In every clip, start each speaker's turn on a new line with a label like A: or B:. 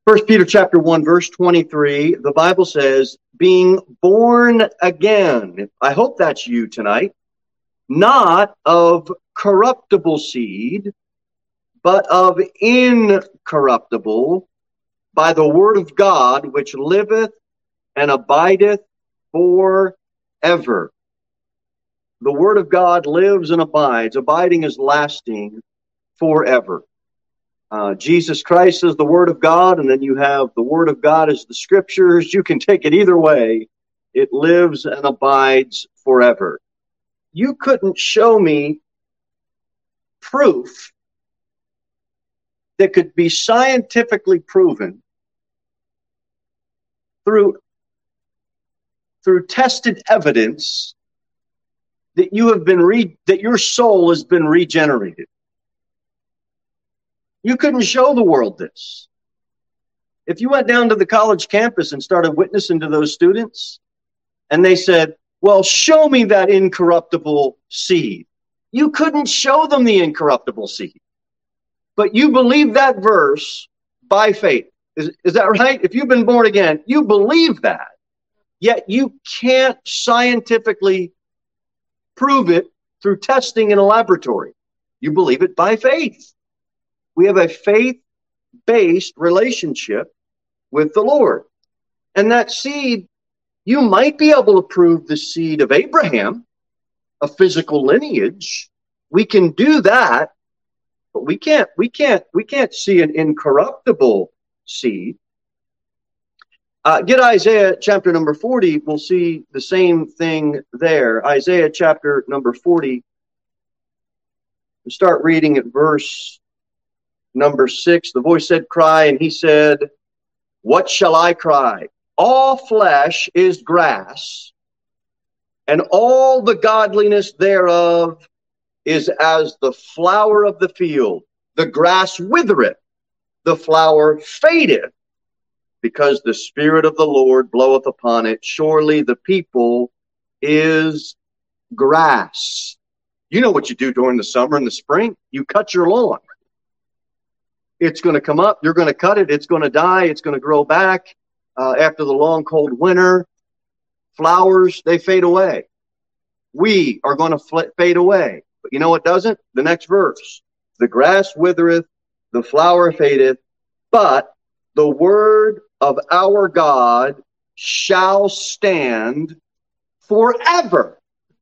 A: First Peter chapter 1, verse 23, the Bible says, being born again. I hope that's you tonight. Not of corruptible seed, but of incorruptible, by the word of God, which liveth and abideth forever. The word of God lives and abides. Abiding is lasting forever. Jesus Christ is the Word of God, and then you have the Word of God as the Scriptures. You can take it either way. It lives and abides forever. You couldn't show me proof that could be scientifically proven through tested evidence that you have been that your soul has been regenerated. You couldn't show the world this. If you went down to the college campus and started witnessing to those students, and they said, well, show me that incorruptible seed. You couldn't show them the incorruptible seed. But you believe that verse by faith. Is that right? If you've been born again, you believe that. Yet you can't scientifically prove it through testing in a laboratory. You believe it by faith. We have a faith-based relationship with the Lord. And that seed, you might be able to prove the seed of Abraham, a physical lineage. We can do that, but we can't see an incorruptible seed. Get Isaiah chapter number 40. We'll see the same thing there. Isaiah chapter number 40. We start reading at verse number 6. The voice said, cry, and he said, what shall I cry? All flesh is grass, and all the godliness thereof is as the flower of the field. The grass withereth, the flower fadeth, because the Spirit of the Lord bloweth upon it. Surely the people is grass. You know what you do during the summer and the spring? You cut your lawn. It's going to come up. You're going to cut it. It's going to die. It's going to grow back after the long, cold winter. Flowers, they fade away. We are going to fade away. But you know what doesn't? The next verse. The grass withereth, the flower fadeth, but the word of our God shall stand forever.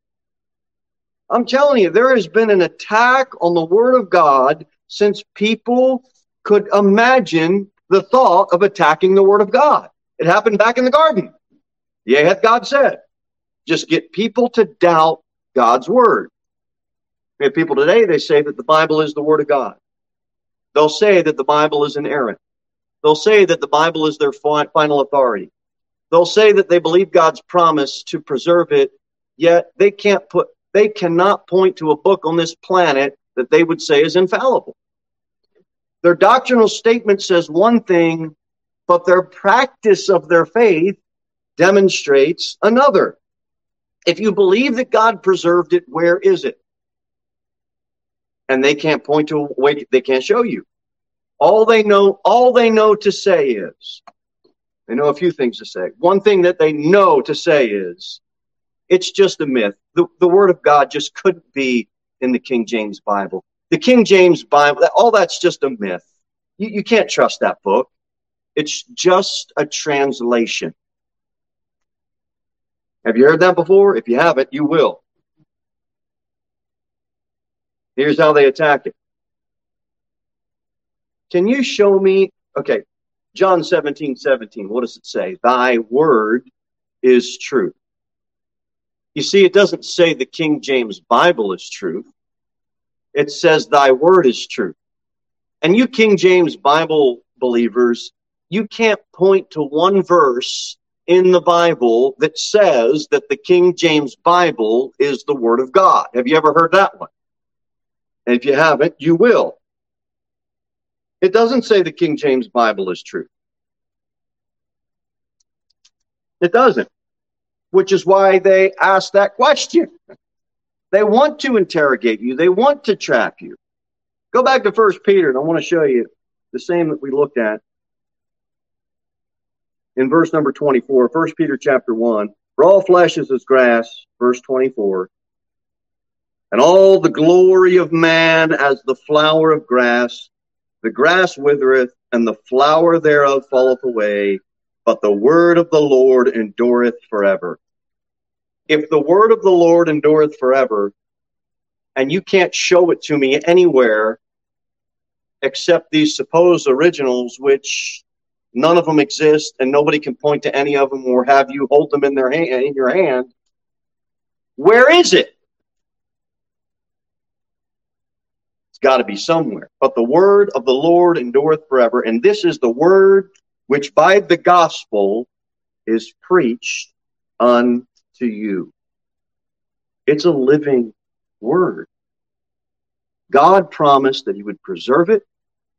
A: I'm telling you, there has been an attack on the word of God since people could imagine the thought of attacking the word of God. It happened back in the garden. Yea, hath God said. Just get people to doubt God's word. We have people today, they say that the Bible is the word of God. They'll say that the Bible is inerrant. They'll say that the Bible is their final authority. They'll say that they believe God's promise to preserve it, yet they cannot point to a book on this planet that they would say is infallible. Their doctrinal statement says one thing, but their practice of their faith demonstrates another. If you believe that God preserved it, where is it? And they can't point to a way, they can't show you. All they know to say is, they know a few things to say. One thing that they know to say is, it's just a myth. The word of God just couldn't be in the King James Bible. The King James Bible, all that's just a myth. You can't trust that book. It's just a translation. Have you heard that before? If you haven't, you will. Here's how they attack it. Can you show me? Okay, John 17:17. What does it say? Thy word is truth. You see, it doesn't say the King James Bible is truth. It says thy word is truth. And you King James Bible believers, you can't point to one verse in the Bible that says that the King James Bible is the word of God. Have you ever heard that one? And if you haven't, you will. It doesn't say the King James Bible is true. It doesn't. Which is why they ask that question. They want to interrogate you. They want to trap you. Go back to 1 Peter, and I want to show you the same that we looked at. in verse number 24, 1 Peter chapter 1, for all flesh is as grass, verse 24, and all the glory of man as the flower of grass. The grass withereth, and the flower thereof falleth away, but the word of the Lord endureth forever. If the word of the Lord endureth forever, and you can't show it to me anywhere except these supposed originals, which none of them exist, and nobody can point to any of them or have you hold them in your hand, where is it? Got to be somewhere. But the word of the Lord endureth forever, and this is the word which by the gospel is preached unto you. It's a living word. God promised that he would preserve it,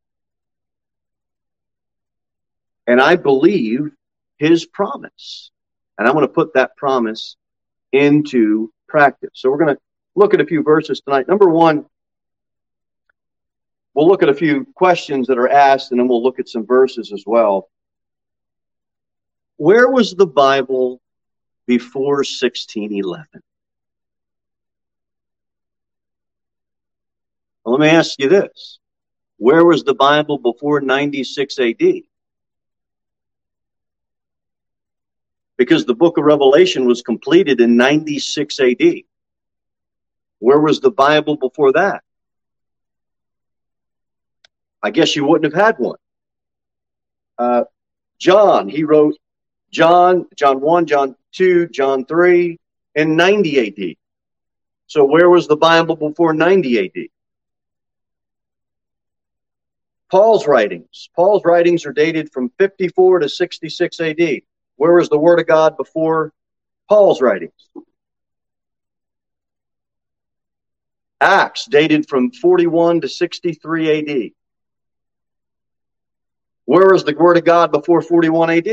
A: and I believe his promise. And I'm going to put that promise into practice. So we're going to look at a few verses tonight. Number one, we'll look at a few questions that are asked, and then we'll look at some verses as well. Where was the Bible before 1611? Well, let me ask you this. Where was the Bible before 96 AD? Because the book of Revelation was completed in 96 AD. Where was the Bible before that? I guess you wouldn't have had one. John, he wrote John 1, John 2, John 3 in 90 AD. So where was the Bible before 90 AD? Paul's writings are dated from 54 to 66 AD. Where was the Word of God before Paul's writings? Acts dated from 41 to 63 AD. Where was the Word of God before 41 AD?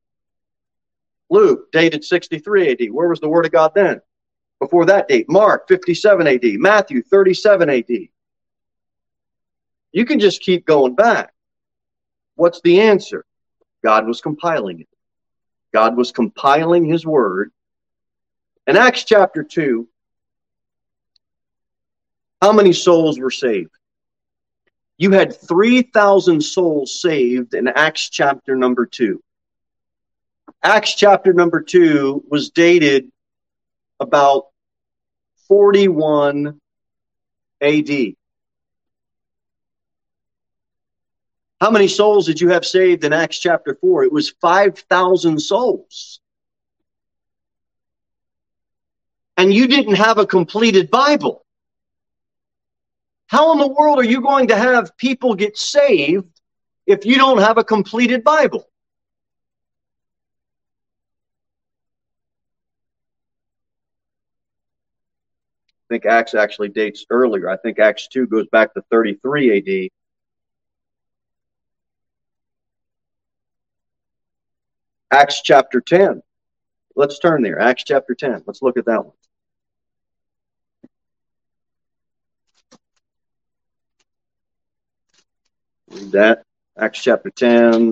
A: Luke dated 63 AD. Where was the Word of God then? Before that date. Mark 57 AD. Matthew 37 AD. You can just keep going back. What's the answer? God was compiling it. God was compiling his word. In Acts chapter 2, how many souls were saved? You had 3,000 souls saved in Acts chapter number 2. Acts chapter number 2 was dated about 41 AD. How many souls did you have saved in Acts chapter 4? It was 5,000 souls. And you didn't have a completed Bible. How in the world are you going to have people get saved if you don't have a completed Bible? I think Acts actually dates earlier. I think Acts 2 goes back to 33 AD. Acts chapter 10. Let's turn there. Acts chapter 10. Let's look at that one. Read that. Acts chapter 10.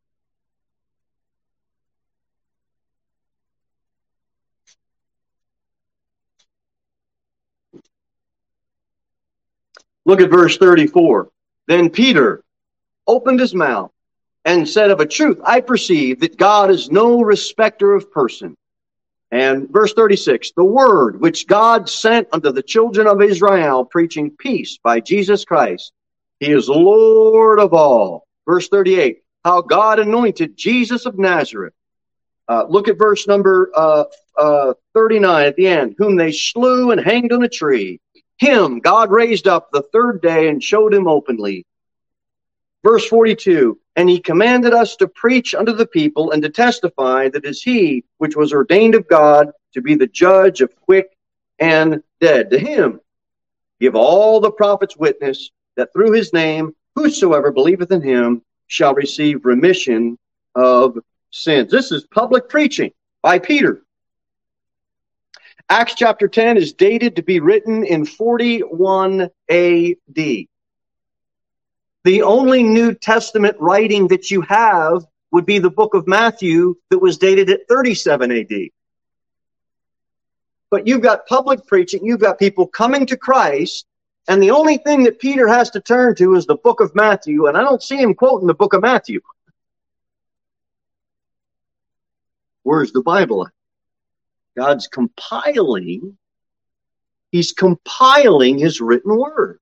A: Look at verse 34. Then Peter opened his mouth and said, of a truth, I perceive that God is no respecter of person. And verse 36, the word which God sent unto the children of Israel, preaching peace by Jesus Christ. He is Lord of all. Verse 38, how God anointed Jesus of Nazareth. Look at verse number 39 at the end. Whom they slew and hanged on a tree. Him God raised up the third day and showed him openly. Verse 42, and he commanded us to preach unto the people and to testify that it is he which was ordained of God to be the judge of quick and dead. To him give all the prophets witness that through his name whosoever believeth in him shall receive remission of sins. This is public preaching by Peter. Acts chapter 10 is dated to be written in 41 AD. The only New Testament writing that you have would be the book of Matthew that was dated at 37 AD. But you've got public preaching, you've got people coming to Christ, and the only thing that Peter has to turn to is the book of Matthew, and I don't see him quoting the book of Matthew. Where's the Bible at? God's compiling, he's compiling his written word.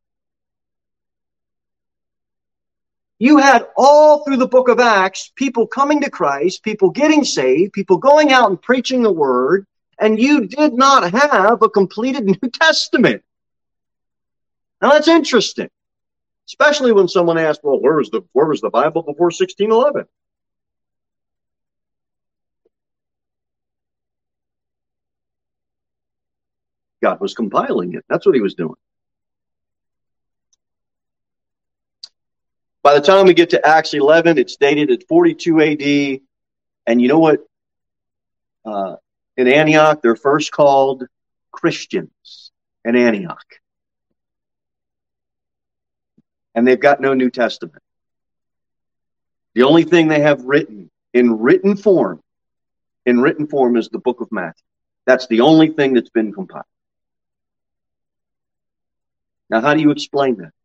A: You had all through the book of Acts, people coming to Christ, people getting saved, people going out and preaching the word, and you did not have a completed New Testament. Now that's interesting, especially when someone asks, well, where was the Bible before 1611? God was compiling it. That's what he was doing. By the time we get to Acts 11, it's dated at 42 AD. And you know what? In Antioch, they're first called Christians in Antioch. And they've got no New Testament. The only thing they have written in written form is the book of Matthew. That's the only thing that's been compiled. Now, how do you explain that?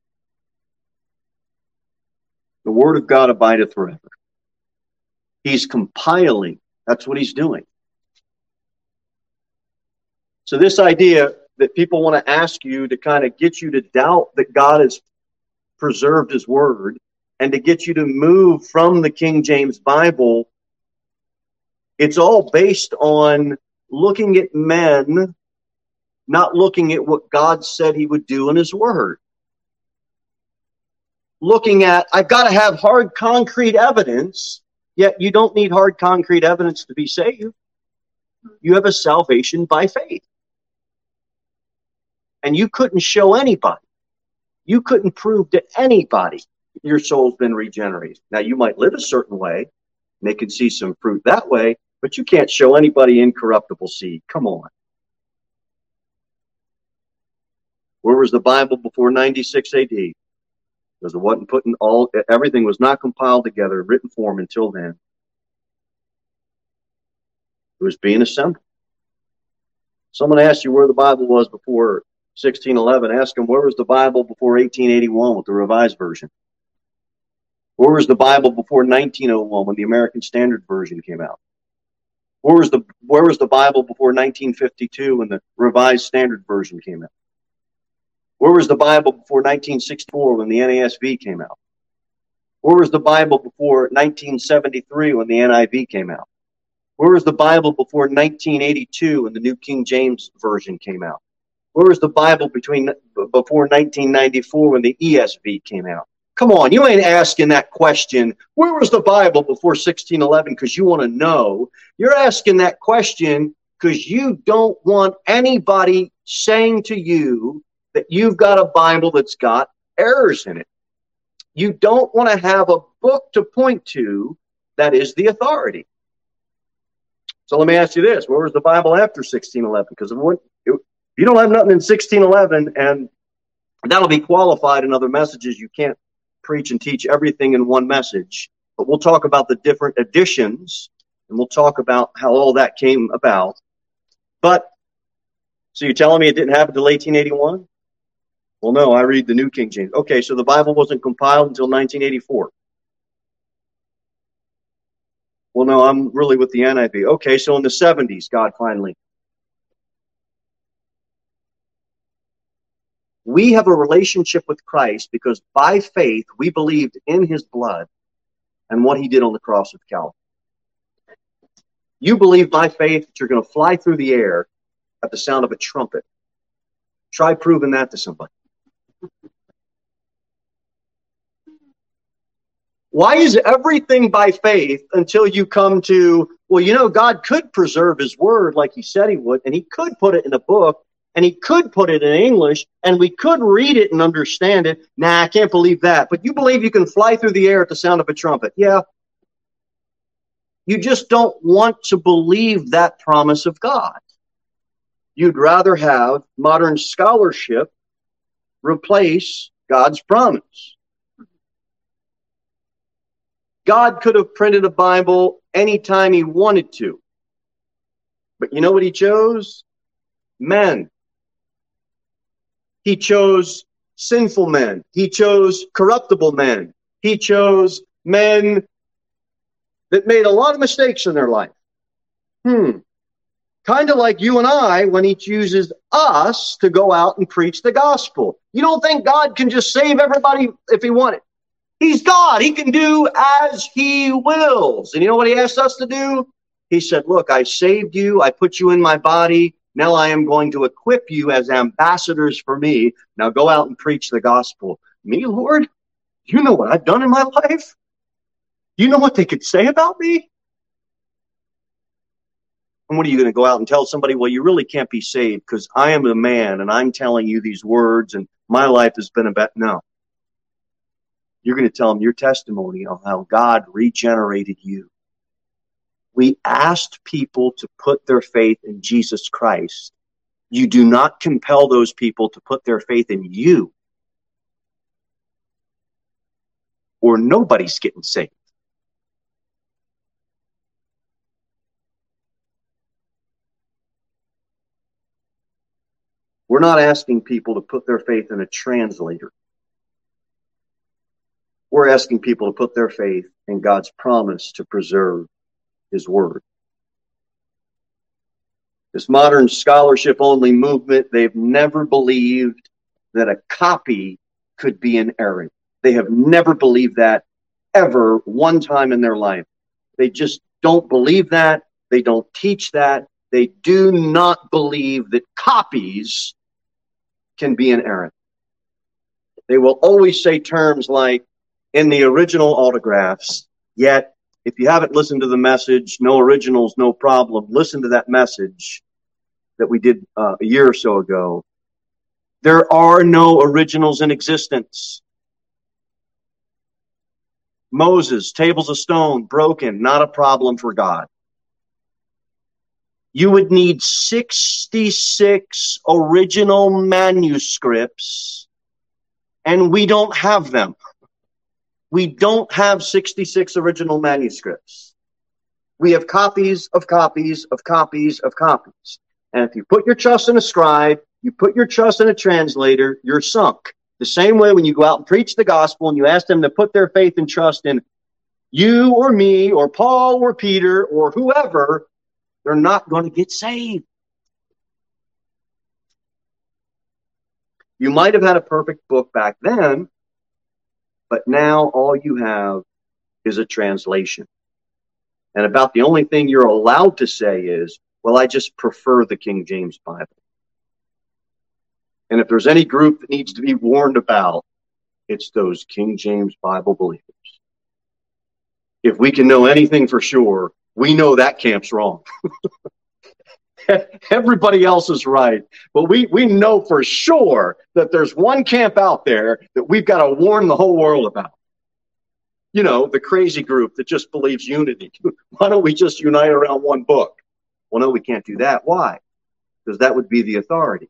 A: The word of God abideth forever. He's compiling. That's what he's doing. So this idea that people want to ask you to kind of get you to doubt that God has preserved his word and to get you to move from the King James Bible, it's all based on looking at men, not looking at what God said he would do in his word. Looking at, I've got to have hard concrete evidence, yet you don't need hard concrete evidence to be saved. You have a salvation by faith. And you couldn't show anybody. You couldn't prove to anybody your soul's been regenerated. Now, you might live a certain way, and they can see some fruit that way, but you can't show anybody incorruptible seed. Come on. Where was the Bible before 96 AD? Because it wasn't everything was not compiled together in written form until then. It was being assembled. Someone asked you where the Bible was before 1611. Ask them, where was the Bible before 1881 with the Revised Version? Where was the Bible before 1901 when the American Standard Version came out? Where was the Bible before 1952 when the Revised Standard Version came out? Where was the Bible before 1964 when the NASB came out? Where was the Bible before 1973 when the NIV came out? Where was the Bible before 1982 when the New King James Version came out? Where was the Bible before 1994 when the ESV came out? Come on, you ain't asking that question, where was the Bible before 1611, because you want to know. You're asking that question because you don't want anybody saying to you that you've got a Bible that's got errors in it. You don't want to have a book to point to that is the authority. So let me ask you this. Where was the Bible after 1611? Because if you don't have nothing in 1611, and that'll be qualified in other messages, you can't preach and teach everything in one message. But we'll talk about the different editions, and we'll talk about how all that came about. But, so you're telling me it didn't happen until 1881? Well, no, I read the New King James. Okay, so the Bible wasn't compiled until 1984. Well, no, I'm really with the NIV. Okay, so in the 70s, God finally. We have a relationship with Christ because by faith, we believed in his blood and what he did on the cross of Calvary. You believe by faith that you're going to fly through the air at the sound of a trumpet. Try proving that to somebody. Why is everything by faith until you come to, well, you know, God could preserve his word like he said he would, and he could put it in a book, and he could put it in English, and we could read it and understand it. Nah, I can't believe that. But you believe you can fly through the air at the sound of a trumpet. Yeah. You just don't want to believe that promise of God. You'd rather have modern scholarship replace God's promise. God could have printed a Bible anytime he wanted to. But you know what he chose? Men. He chose sinful men. He chose corruptible men. He chose men that made a lot of mistakes in their life. Kind of like you and I when he chooses us to go out and preach the gospel. You don't think God can just save everybody if he wanted? He's God. He can do as he wills. And you know what he asked us to do? He said, look, I saved you. I put you in my body. Now I am going to equip you as ambassadors for me. Now go out and preach the gospel. Me, Lord? You know what I've done in my life? You know what they could say about me? And what are you going to go out and tell somebody? Well, you really can't be saved because I am a man and I'm telling you these words and my life has been about... No. You're going to tell them your testimony on how God regenerated you. We asked people to put their faith in Jesus Christ. You do not compel those people to put their faith in you, or nobody's getting saved. We're not asking people to put their faith in a translator. We're asking people to put their faith in God's promise to preserve his word. This modern scholarship-only movement, they've never believed that a copy could be inerrant. They have never believed that ever one time in their life. They just don't believe that. They don't teach that. They do not believe that copies can be inerrant. They will always say terms like, in the original autographs, yet if you haven't listened to the message, no originals, no problem, listen to that message that we did a year or so ago. There are no originals in existence. Moses, tables of stone, broken, not a problem for God. You would need 66 original manuscripts, and we don't have them. We don't have 66 original manuscripts. We have copies of copies of copies of copies. And if you put your trust in a scribe, you put your trust in a translator, you're sunk. The same way when you go out and preach the gospel and you ask them to put their faith and trust in you or me or Paul or Peter or whoever, they're not going to get saved. You might have had a perfect book back then, but now all you have is a translation. And about the only thing you're allowed to say is, well, I just prefer the King James Bible. And if there's any group that needs to be warned about, it's those King James Bible believers. If we can know anything for sure, we know that camp's wrong. Everybody else is right. But we know for sure that there's one camp out there that we've got to warn the whole world about. You know, the crazy group that just believes unity. Why don't we just unite around one book? Well, no, we can't do that. Why? Because that would be the authority.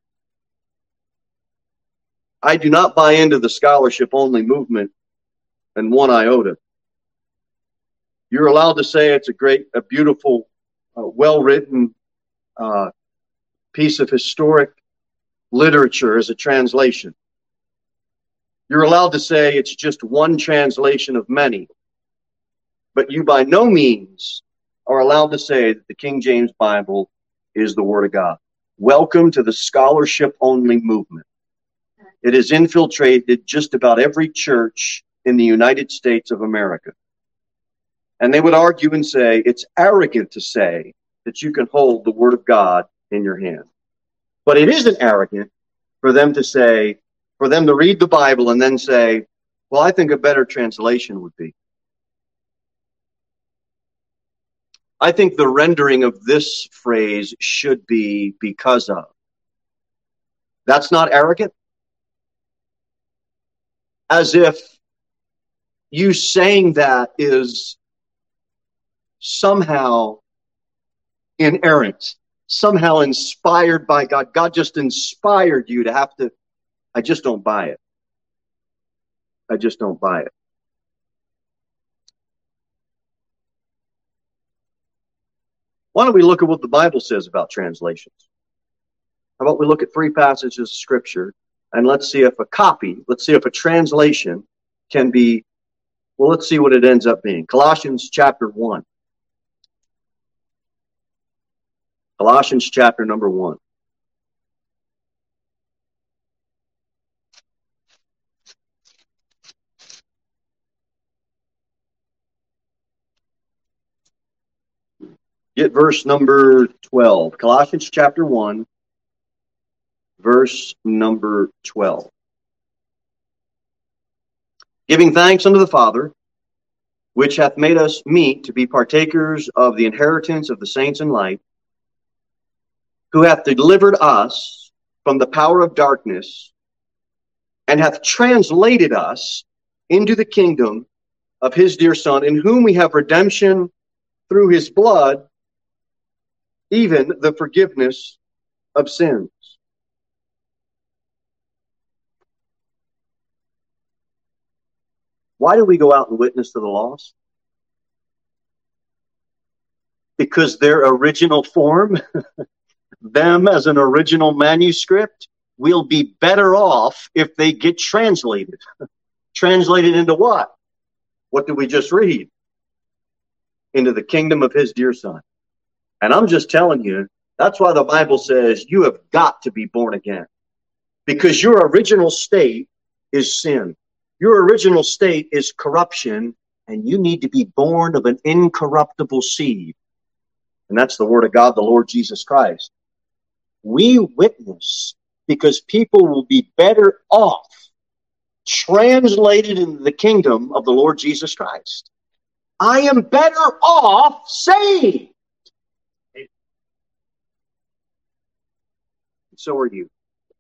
A: I do not buy into the scholarship-only movement in one iota. You're allowed to say it's a beautiful, well-written piece of historic literature as a translation. You're allowed to say it's just one translation of many. But you by no means are allowed to say that the King James Bible is the Word of God. Welcome to the scholarship-only movement. It has infiltrated just about every church in the United States of America. And they would argue and say it's arrogant to say that you can hold the Word of God in your hand. But it isn't arrogant for them to say, for them to read the Bible and then say, well, I think a better translation would be. I think the rendering of this phrase should be because of. That's not arrogant. As if you saying that is somehow inerrant, somehow inspired by God. God just inspired you to have to. I just don't buy it. I just don't buy it. Why don't we look at what the Bible says about translations? How about we look at 3 passages of Scripture, and let's see if a translation can be, well, let's see what it ends up being. Colossians chapter 1. Colossians chapter number 1. Get verse number 12. Colossians chapter 1, verse number 12. Giving thanks unto the Father, which hath made us meet to be partakers of the inheritance of the saints in light, who hath delivered us from the power of darkness, and hath translated us into the kingdom of his dear Son, in whom we have redemption through his blood, even the forgiveness of sins. Why do we go out and witness to the lost? Because their original form, them as an original manuscript, will be better off if they get translated. Translated into what? What did we just read? Into the kingdom of his dear Son. And I'm just telling you, that's why the Bible says you have got to be born again. Because your original state is sin. Your original state is corruption, and you need to be born of an incorruptible seed. And that's the Word of God, the Lord Jesus Christ. We witness because people will be better off translated into the kingdom of the Lord Jesus Christ. I am better off saved. And so are you.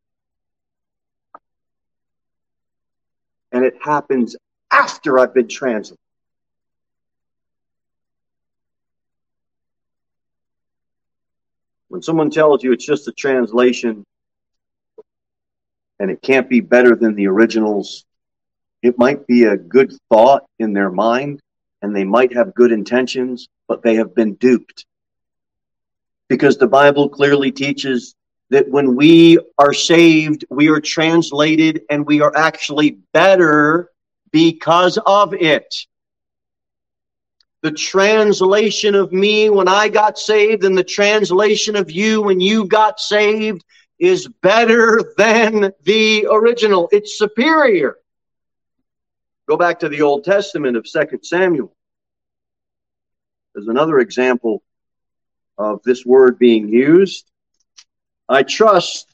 A: And it happens after I've been translated. When someone tells you it's just a translation and it can't be better than the originals, it might be a good thought in their mind and they might have good intentions, but they have been duped. Because the Bible clearly teaches that when we are saved, we are translated and we are actually better because of it. The translation of me when I got saved and the translation of you when you got saved is better than the original. It's superior. Go back to the Old Testament of 2 Samuel. There's another example of this word being used. I trust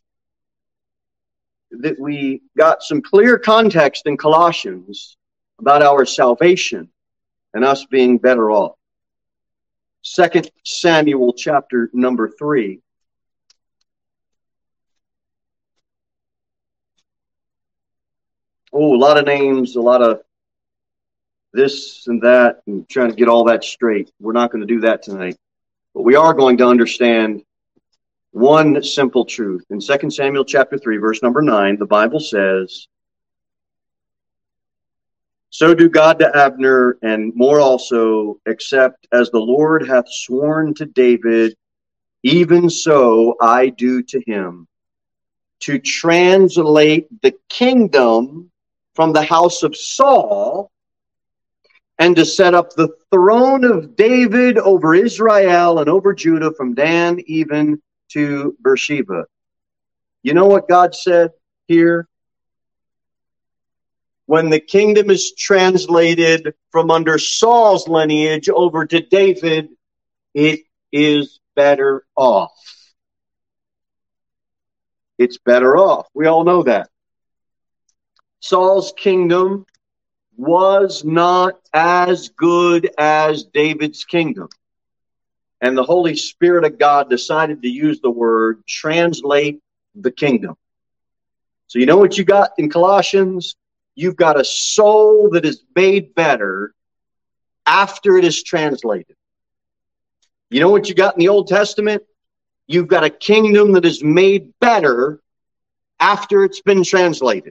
A: that we got some clear context in Colossians about our salvation and us being better off. 2 Samuel chapter number 3. Oh, a lot of names, a lot of this and that, and trying to get all that straight. We're not going to do that tonight. But we are going to understand one simple truth. In 2 Samuel chapter 3, verse number 9, the Bible says, "So do God to Abner, and more also, except as the Lord hath sworn to David, even so I do to him, to translate the kingdom from the house of Saul, and to set up the throne of David over Israel and over Judah from Dan even to Beersheba." You know what God said here? When the kingdom is translated from under Saul's lineage over to David, it is better off. It's better off. We all know that. Saul's kingdom was not as good as David's kingdom. And the Holy Spirit of God decided to use the word translate the kingdom. So you know what you got in Colossians? You've got a soul that is made better after it is translated. You know what you got in the Old Testament? You've got a kingdom that is made better after it's been translated.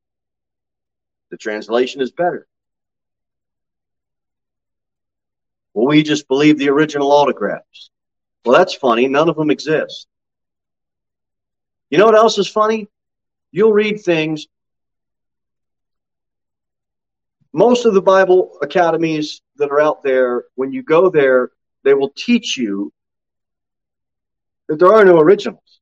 A: The translation is better. Well, we just believe the original autographs. Well, that's funny. None of them exist. You know what else is funny? You'll read things. Most of the Bible academies that are out there, when you go there, they will teach you that there are no originals.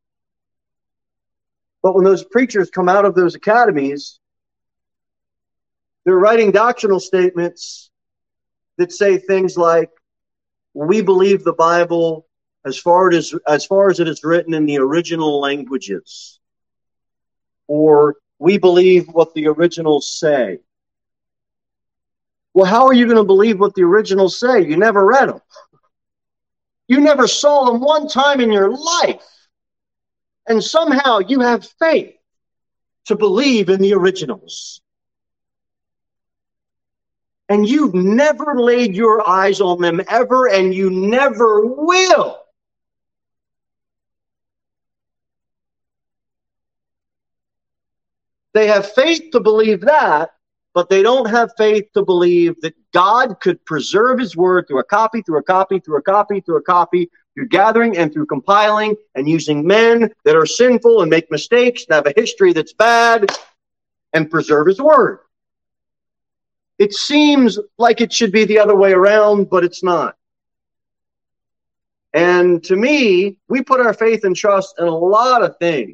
A: But when those preachers come out of those academies, they're writing doctrinal statements that say things like, we believe the Bible as far as it is written in the original languages. Or we believe what the originals say. Well, how are you going to believe what the originals say? You never read them. You never saw them one time in your life. And somehow you have faith to believe in the originals. And you've never laid your eyes on them ever, and you never will. They have faith to believe that, but they don't have faith to believe that God could preserve his word through a copy, through a copy, through a copy, through a copy, through gathering and through compiling and using men that are sinful and make mistakes and have a history that's bad and preserve his word. It seems like it should be the other way around, but it's not. And to me, we put our faith and trust in a lot of things.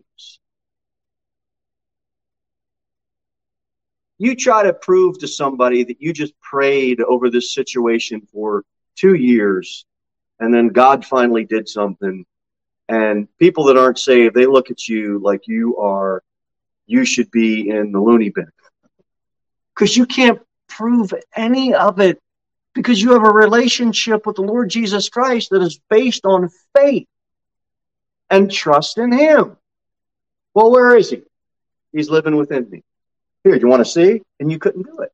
A: You try to prove to somebody that you just prayed over this situation for 2 years, and then God finally did something, and people that aren't saved, they look at you like you should be in the loony bin. Because you can't prove any of it, because you have a relationship with the Lord Jesus Christ that is based on faith and trust in him. Well, where is he? He's living within me. Here, do you want to see? And you couldn't do it.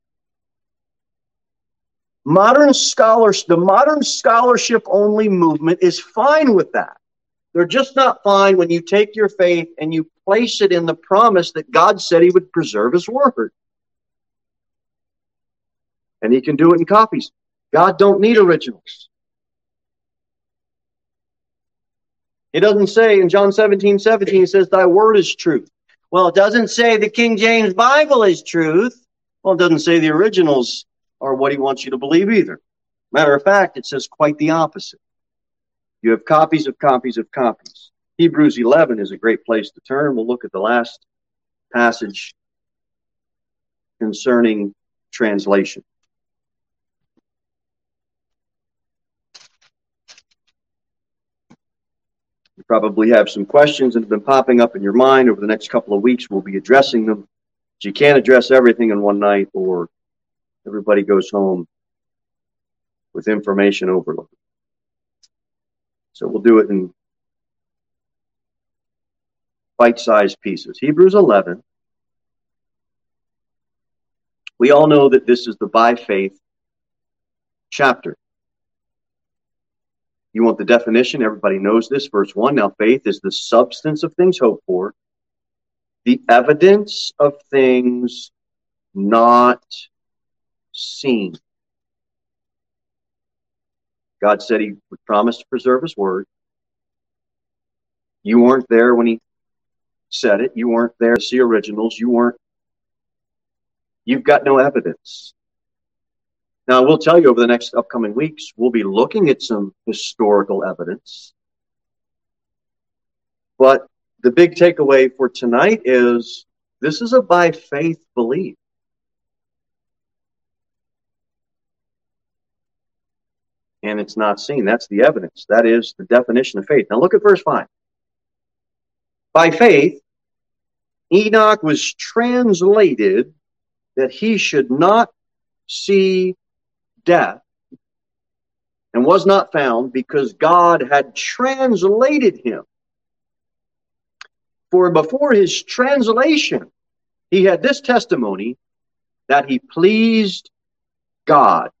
A: The modern scholarship only movement is fine with that. They're just not fine when you take your faith and you place it in the promise that God said he would preserve his word. And he can do it in copies. God don't need originals. He doesn't say in John 17:17, he says, thy word is truth. Well, it doesn't say the King James Bible is truth. Well, it doesn't say the originals are what he wants you to believe either. Matter of fact, it says quite the opposite. You have copies of copies of copies. Hebrews 11 is a great place to turn. We'll look at the last passage concerning translation. You probably have some questions that have been popping up in your mind over the next couple of weeks. We'll be addressing them. But you can't address everything in one night, or everybody goes home with information overload. So we'll do it in bite-sized pieces. Hebrews 11. We all know that this is the by faith chapter. You want the definition? Everybody knows this. Verse 1, now faith is the substance of things hoped for, the evidence of things not seen. God said he would promise to preserve his word. You weren't there when he said it. You weren't there to see originals. You've got no evidence. Now, I will tell you over the next upcoming weeks, we'll be looking at some historical evidence. But the big takeaway for tonight is this is a by faith belief. And it's not seen. That's the evidence. That is the definition of faith. Now look at verse 5. By faith, Enoch was translated that he should not see death, and was not found, because God had translated him. For before his translation, he had this testimony, that he pleased God.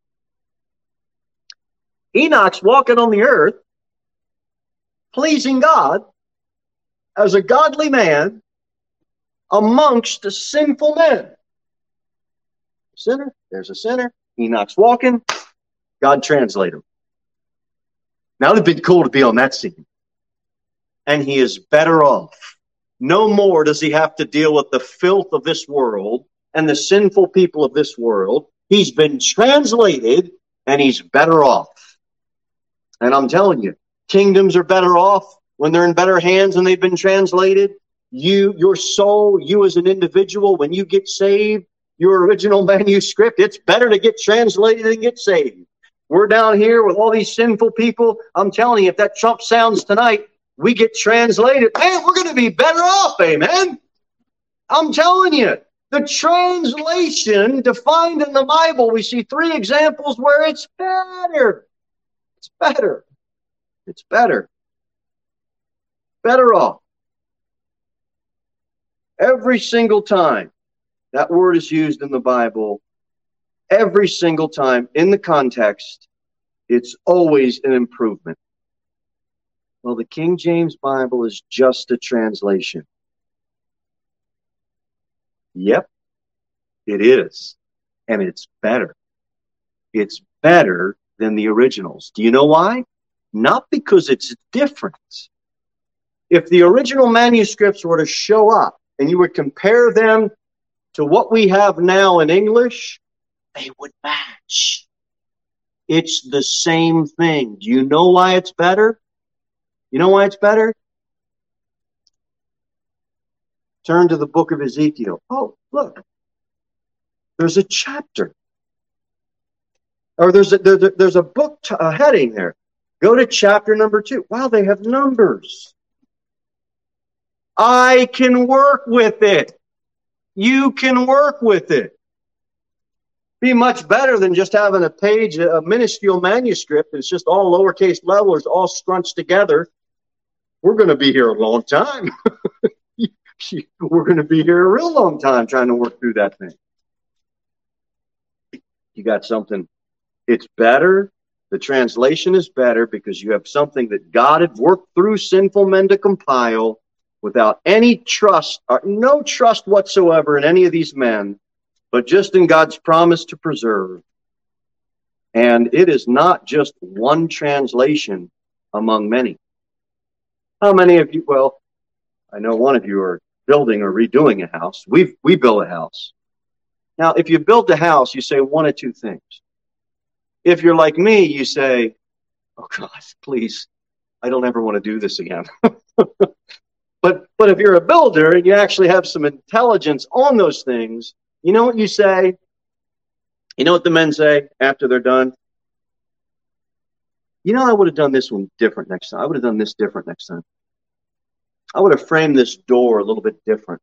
A: Enoch's walking on the earth, pleasing God as a godly man amongst sinful men. Sinner, there's a sinner. Enoch's walking. God translate them. Now it'd be cool to be on that scene. And he is better off. No more does he have to deal with the filth of this world and the sinful people of this world. He's been translated and he's better off. And I'm telling you, kingdoms are better off when they're in better hands and they've been translated. You, your soul, you as an individual, when you get saved, your original manuscript, it's better to get translated than get saved. We're down here with all these sinful people. I'm telling you, if that trump sounds tonight, we get translated. Man, we're going to be better off, amen? I'm telling you, the translation defined in the Bible, we see 3 examples where it's better. It's better. It's better. Better off. Every single time that word is used in the Bible, every single time in the context, it's always an improvement. Well, the King James Bible is just a translation. Yep, it is. And it's better. It's better than the originals. Do you know why? Not because it's different. If the original manuscripts were to show up and you would compare them to what we have now in English, they would match. It's the same thing. Do you know why it's better? You know why it's better? Turn to the book of Ezekiel. Oh, look. There's a chapter. Or there's a book heading there. Go to chapter number 2. Wow, they have numbers. I can work with it. You can work with it. Be much better than just having a page, a minuscule manuscript that's just all lowercase letters, all scrunched together. We're going to be here a long time. We're going to be here a real long time trying to work through that thing. You got something. It's better. The translation is better because you have something that God had worked through sinful men to compile without any trust, or no trust whatsoever in any of these men, but just in God's promise to preserve. And it is not just one translation among many. How many of you, well, I know one of you are building or redoing a house. We build a house. Now, if you build a house, you say one of 2 things. If you're like me, you say, oh God, please, I don't ever want to do this again. But if you're a builder and you actually have some intelligence on those things, you know what you say? You know what the men say after they're done? You know, I would have done this one different next time. I would have done this different next time. I would have framed this door a little bit different.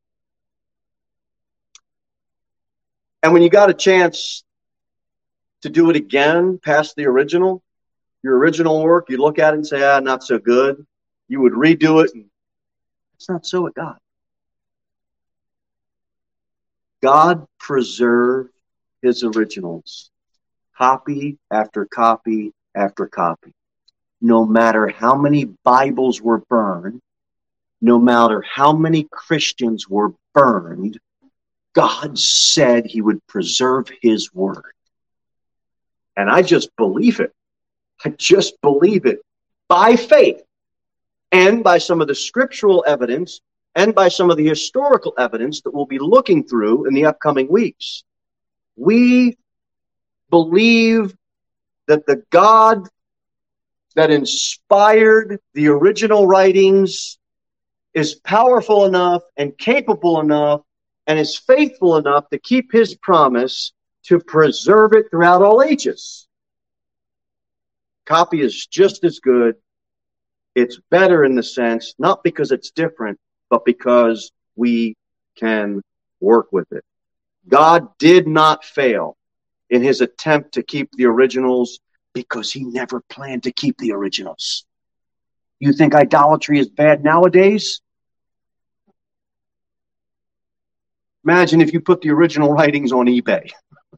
A: And when you got a chance to do it again past the original, your original work, you look at it and say, not so good. You would redo it, and it's not so with God. God preserved his originals, copy after copy after copy. No matter how many Bibles were burned, no matter how many Christians were burned, God said he would preserve his word. And I just believe it. I just believe it by faith and by some of the scriptural evidence and by some of the historical evidence that we'll be looking through in the upcoming weeks. We believe that the God that inspired the original writings is powerful enough and capable enough and is faithful enough to keep his promise to preserve it throughout all ages. Copy is just as good. It's better in the sense, not because it's different, but because we can work with it. God did not fail in his attempt to keep the originals because he never planned to keep the originals. You think idolatry is bad nowadays? Imagine if you put the original writings on eBay.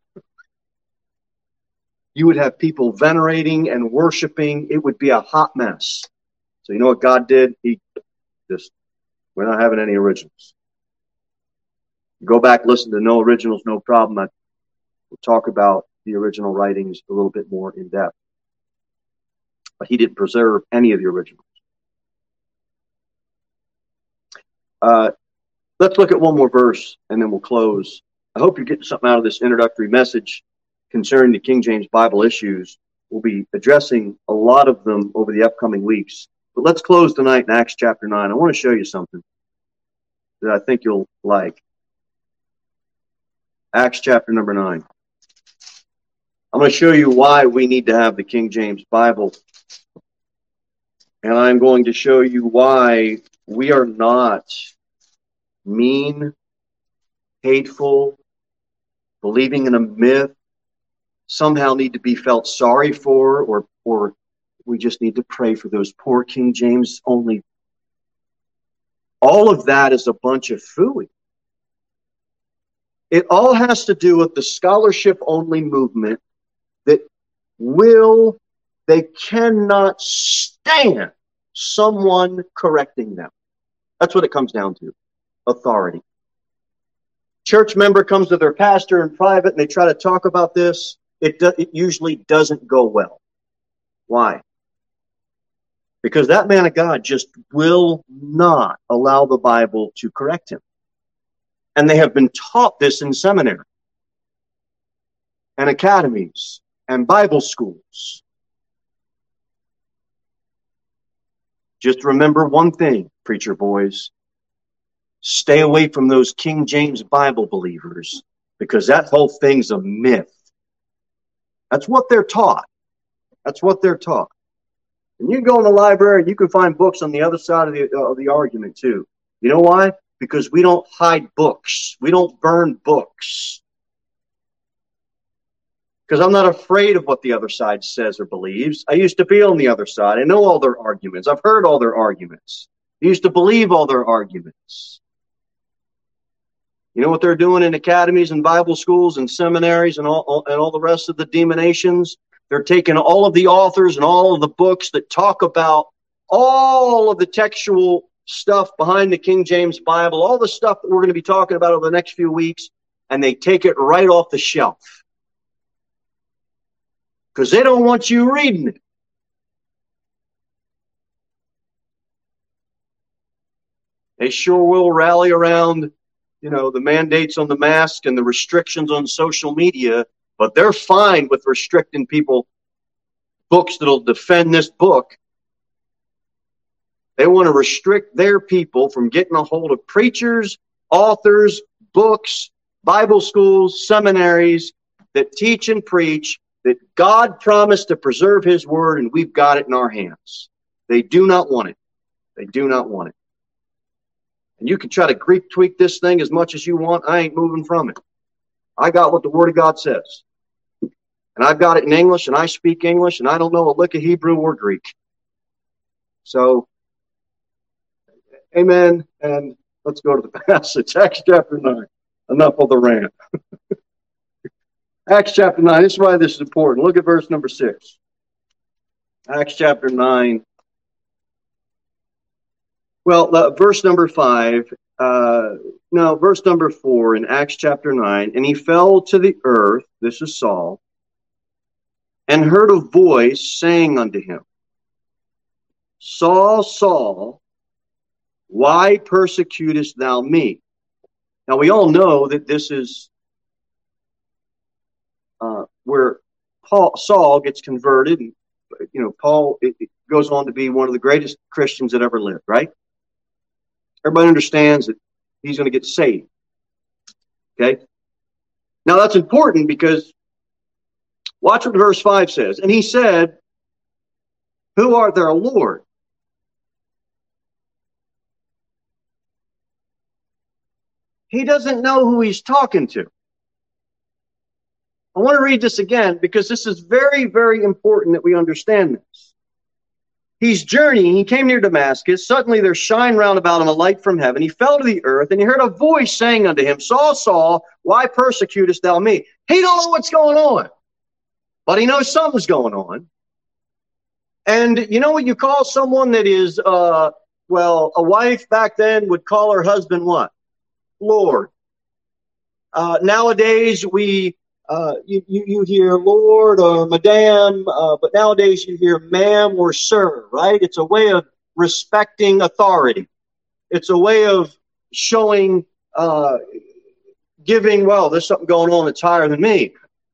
A: You would have people venerating and worshiping. It would be a hot mess. So you know what God did? We're not having any originals. Go back, listen to No Originals, No Problem. We'll talk about the original writings a little bit more in depth. But he didn't preserve any of the originals. Let's look at one more verse, and then we'll close. I hope you're getting something out of this introductory message concerning the King James Bible issues. We'll be addressing a lot of them over the upcoming weeks. But let's close tonight in Acts chapter 9. I want to show you something that I think you'll like. Acts chapter number 9. I'm going to show you why we need to have the King James Bible. And I'm going to show you why we are not mean, hateful, believing in a myth, somehow need to be felt sorry for, or we just need to pray for those poor King James only. All of that is a bunch of phooey. It all has to do with the scholarship only movement that they cannot stand someone correcting them. That's what it comes down to. Authority. Church member comes to their pastor in private and they try to talk about this. It usually doesn't go well. Why? Because that man of God just will not allow the Bible to correct him. And they have been taught this in seminary and academies and Bible schools. Just remember one thing, preacher boys. Stay away from those King James Bible believers, because that whole thing's a myth. That's what they're taught. That's what they're taught. And you go in the library and you can find books on the other side of the argument too. You know why? Because we don't hide books. We don't burn books. Because I'm not afraid of what the other side says or believes. I used to be on the other side. I know all their arguments. I've heard all their arguments. I used to believe all their arguments. You know what they're doing in academies and Bible schools and seminaries and all the rest of the denominations? They're taking all of the authors and all of the books that talk about all of the textual stuff behind the King James Bible, all the stuff that we're going to be talking about over the next few weeks, and they take it right off the shelf. Because they don't want you reading it. They sure will rally around, the mandates on the mask and the restrictions on social media, but they're fine with restricting books that'll defend this book. They want to restrict their people from getting a hold of preachers, authors, books, Bible schools, seminaries that teach and preach that God promised to preserve His word, and we've got it in our hands. They do not want it. They do not want it. And you can try to Greek tweak this thing as much as you want. I ain't moving from it. I got what the Word of God says. And I've got it in English, and I speak English, and I don't know a lick of Hebrew or Greek. So, amen. And let's go to the passage. Acts chapter 9. Enough of the rant. Acts chapter 9. This is why this is important. Look at verse number 6. Acts chapter 9. Well, verse number 5. Verse number 4 in Acts chapter 9. And he fell to the earth, this is Saul, and heard a voice saying unto him, Saul, Saul, why persecutest thou me? Now we all know that this is where Saul gets converted. And, Paul it goes on to be one of the greatest Christians that ever lived, right? Everybody understands that he's going to get saved. Okay? Now that's important because watch what verse 5 says. And he said, Who art thou, Lord? He doesn't know who he's talking to. I want to read this again because this is very, very important that we understand this. He's journeying. He came near Damascus. Suddenly there shined round about him a light from heaven. He fell to the earth, and he heard a voice saying unto him, Saul, Saul, why persecutest thou me? He don't know what's going on, but he knows something's going on. And you know what you call someone that is, a wife back then would call her husband what? Lord. Nowadays, we you hear Lord or Madame, but nowadays you hear ma'am or sir, right? It's a way of respecting authority. It's a way of showing, giving, well, there's something going on that's higher than me.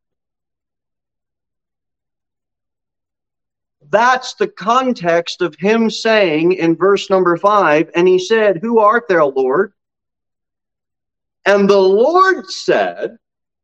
A: That's the context of him saying in verse number 5, and he said, "Who art thou, Lord?" And the Lord said,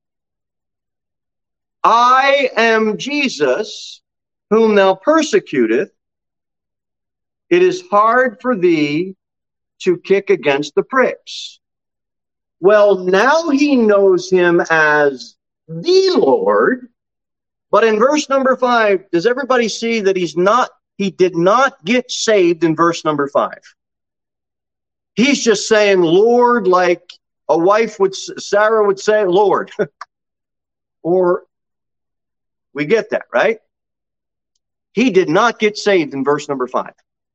A: "I am Jesus, whom thou persecutest. It is hard for thee to kick against the pricks." Well, now he knows him as the Lord. But in verse number 5, does everybody see that he did not get saved in verse number 5? He's just saying Lord, like a wife Sarah would say, Lord. Or we get that, right? He did not get saved in verse number 5.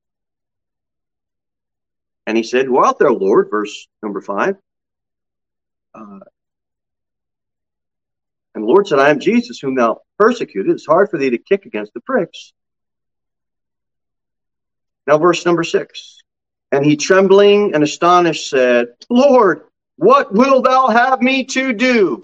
A: And he said, "Who art thou, Lord?" Verse number 5. And the Lord said, "I am Jesus, whom thou persecutest. It's hard for thee to kick against the pricks." Now verse number 6. And he, trembling and astonished, said, "Lord, what wilt thou have me to do?"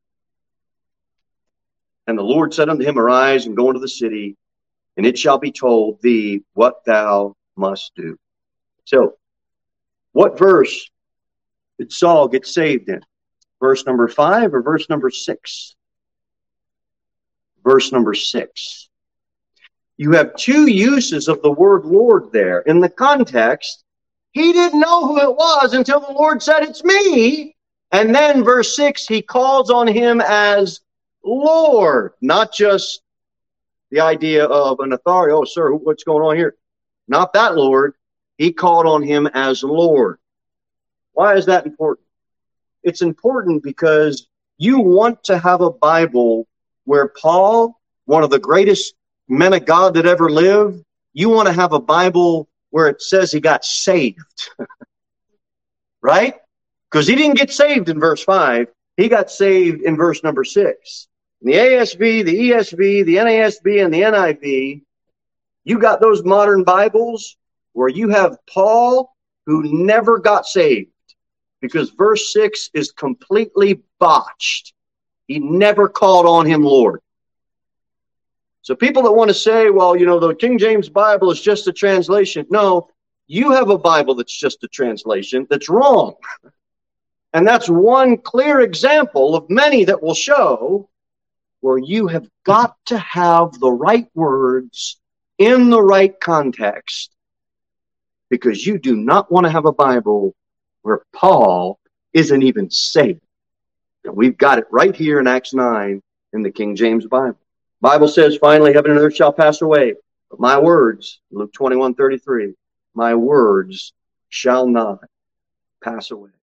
A: And the Lord said unto him, "Arise and go into the city, and it shall be told thee what thou must do." So, what verse did Saul get saved in? Verse number 5 or verse number 6? Verse number 6. You have two uses of the word Lord there. In the context, he didn't know who it was until the Lord said, "It's me." And then verse 6, he calls on him as Lord, not just the idea of an authority. "Oh, sir, what's going on here?" Not that Lord. He called on him as Lord. Why is that important? It's important because you want to have a Bible where Paul, one of the greatest men of God that ever lived, you want to have a Bible where it says he got saved. Right? Because he didn't get saved in verse 5. He got saved in verse number 6. In the ASV, the ESV, the NASB, and the NIV, you got those modern Bibles where you have Paul who never got saved because verse 6 is completely botched. He never called on him Lord. So people that want to say, well, the King James Bible is just a translation. No, you have a Bible that's just a translation that's wrong. And that's one clear example of many that will show where you have got to have the right words in the right context, because you do not want to have a Bible where Paul isn't even saved. And we've got it right here in Acts 9 in the King James Bible. Bible says, "Finally, heaven and earth shall pass away, but my words," Luke 21:33, "my words shall not pass away."